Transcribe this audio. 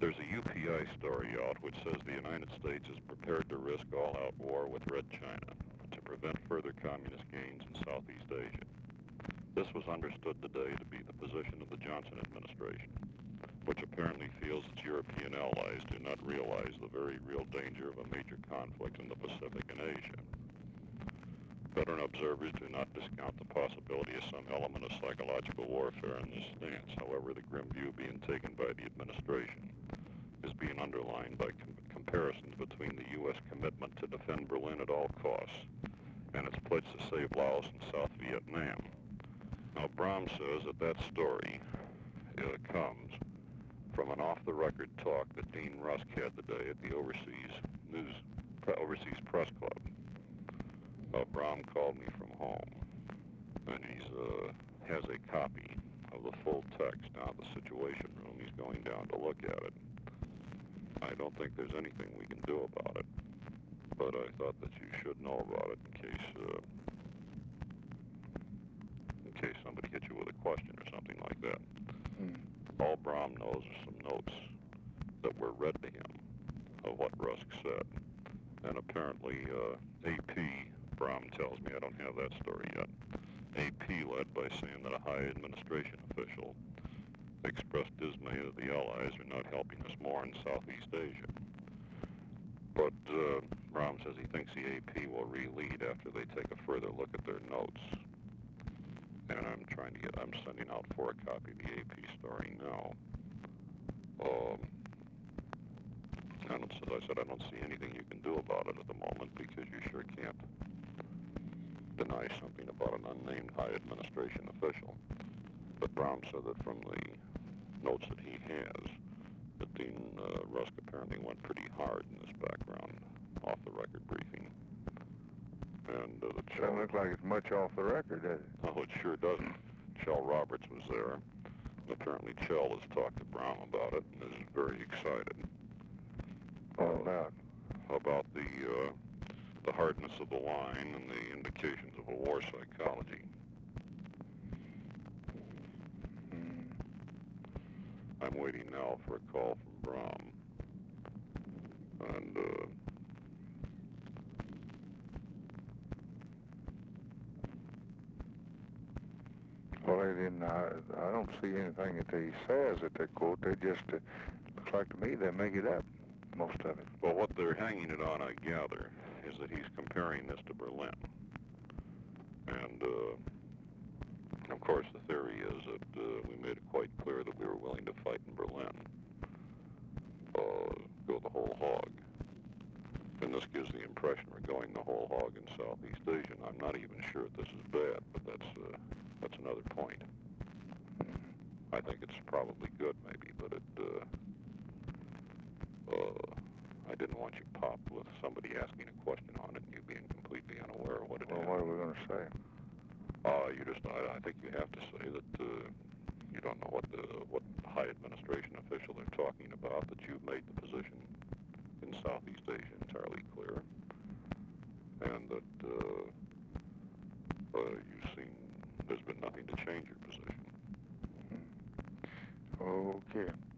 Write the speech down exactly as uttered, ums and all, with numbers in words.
There's a U P I story out which says the United States is prepared to risk all-out war with Red China to prevent further communist gains in Southeast Asia. This was understood today to be the position of the Johnson administration, which apparently feels its European allies do not realize the very real danger of a major conflict in the Pacific and Asia. Veteran observers do not discount the possibility of some element of psychological warfare in this stance. However, the grim view being taken by the administration is being underlined by com comparisons between the U S commitment to defend Berlin at all costs and its pledge to save Laos and South Vietnam. Now, Brom says that that story uh, comes from an off-the-record talk that Dean Rusk had today at the Overseas News, Overseas Press Club. Uh, Brom called me from home, and he uh, has a copy of the full text down at the Situation Room. He's going down to look at it. I don't think there's anything we can do about it, but I thought that you should know about it in case uh, in case somebody hits you with a question or something like that. Mm. All Brom knows are some notes that were read to him of what Rusk said, and apparently uh, A P, Brom tells me, I don't have that story yet, A P led by saying that a high administration official expressed dismay that the Allies are not helping us more in Southeast Asia. But uh, Brom says he thinks the A P will re-lead after they take a further look at their notes. And I'm trying to get, I'm sending out for a copy of the A P story now. Um, and as I said, I don't see anything you can do about it at the moment because you sure can't deny something about an unnamed high administration official. But Brom said that from the notes that he has, that Dean uh, Rusk apparently went pretty hard in this background off-the-record briefing. And uh, the Chell... Doesn't look like it's much off the record, does it? No, it sure doesn't. Chell Roberts was there. Apparently Chell has talked to Brom about it and is very excited. What uh, about? About the, uh, the hardness of the line and the indications of a war psychology. Mm. I'm waiting now for a call from Brom. And, uh, Well, they didn't, I, I don't see anything that he says that they quote. They just, uh, looks like to me they make it up, most of it. well, what they're hanging it on, I gather, is that he's comparing this to Berlin. And, uh, of course, the theory is that uh, we made it quite clear that we were willing to fight in Berlin, uh, go the whole hog. And this gives the impression we're going the whole hog in Southeast Asia. And I'm not even sure if this is bad, but that's uh, that's another point. I think it's probably good, maybe, but it. Uh, uh, I didn't want you popped with somebody asking a question on it and you being completely unaware of what it Well, is. what are we going to say? Uh, you just, I, I think you have to say that uh, you don't know what the what high administration official they're talking about, that you've made the position in Southeast Asia entirely clear, and that uh, uh, you've seen there's been nothing to change your position. Okay.